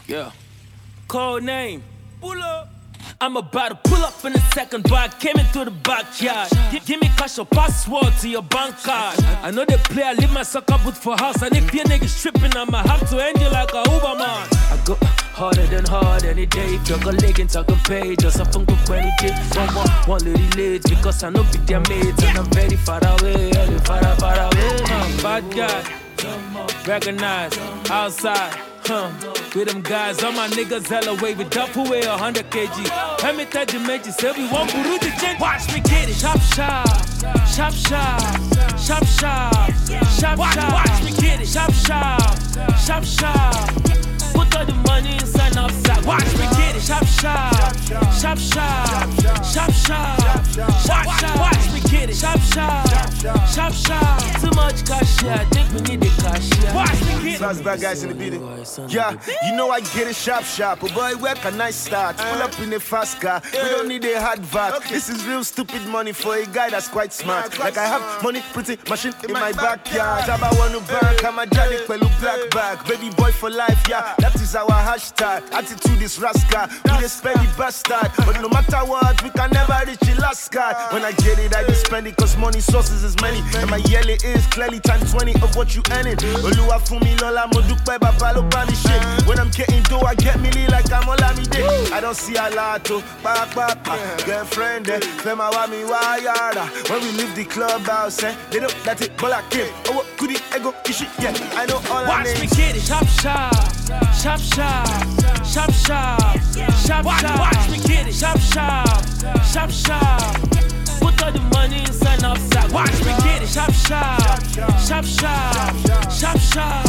Yeah. Code name. Pull up. I'm about to pull up in a second, but I came in through the backyard. Give me cash or password to your bank card. I know they play, I leave my sucker boot for house. And if your niggas tripping, I'ma have to end you like a Uber man. I go harder than hard any day. If you're gonna leg and talk and pay, just a funk up any day. One little late because I know be their mates. And I'm very far away, far away. Bad guy, recognize, outside. With them guys, all my niggas hella weight with double weight 100 kg. Let me tell you, mate, you say we want Buru to change. Watch me get it. Shop, shop, shop, shop, shop, shop, shop, shop. Watch me get it. Shop, shop, shop, shop. Put all the money inside outside. Watch me get it. Shop, shop, shop, shop, shop, shop. Watch me get it. Shop, shop, shop, shop. Too much cash here, I think we need the cash here. Watch me get it. Sounds bad guys in the beating. Yeah, you know I get it sharp. But boy, where can I start? Pull up in a fast car. We don't need a hard VAT. This is real stupid money for a guy that's quite smart. Like I have money printing machine in my backyard. Jabba want to bank, I'm a jolly fellow black bag. Baby boy for life, yeah, that is our hashtag. Attitude is rascal, we the spendy bastard. But no matter what, we can never reach the last card. When I get it, I just spend it, cause money sources is many. And my yearly is clearly times 20 of what you earning. Oluwa fumi lola modukpe babalo bami shit. When I'm getting dough, I get milli like I'm Olamide. I don't see a lot of girlfriend, fema wa mi wa yara. When we leave the clubhouse, they know that it but I can't. Oh, what could it ego ishi? Yeah, I know all I need. Watch me get it. Shop, shop, shop, shop, shop, shop, shop, shop. Watch me get it. Shop, shop, shop, shop. Put all the money inside outside. Watch me get it. Shop, shop, shop, shop, shop, shop.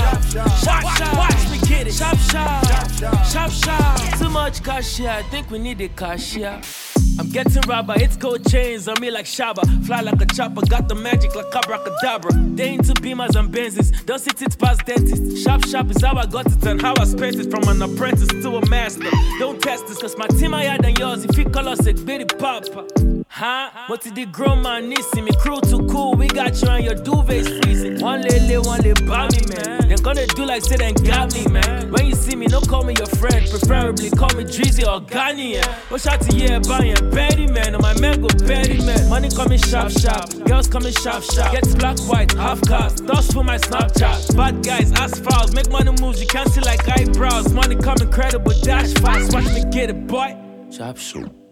Watch me get it. Shop, shop, shop, shop. Too much cash here, I think we need a cashier. I'm getting robber, it's gold chains on me like Shabba. Fly like a chopper, got the magic like abracadabra. They into Beamers and Benzes, don't sit it past dentists. Sharp is how I got it and how I spent it. From an apprentice to a master. Don't test this, cause my team higher than yours. If you call us a bitty papa. Huh? What did the grown man need? See me crew too cool, we got you and your duvet's freezing. One lay, buy me, man. They're gonna do like say they got me, man. When you see me, don't call me your friend. Preferably call me Drizzy or Ghanaian. Watch out to yeah, buying Betty, man. And my man go Betty, man. Money coming sharp. Girls coming sharp. Gets black, white, half cast. Dust for my Snapchat. Bad guys, ass fouls. Make money moves, you can't see like eyebrows. Money coming credible, dash fast. Watch me get it, boy. Sharp shoot.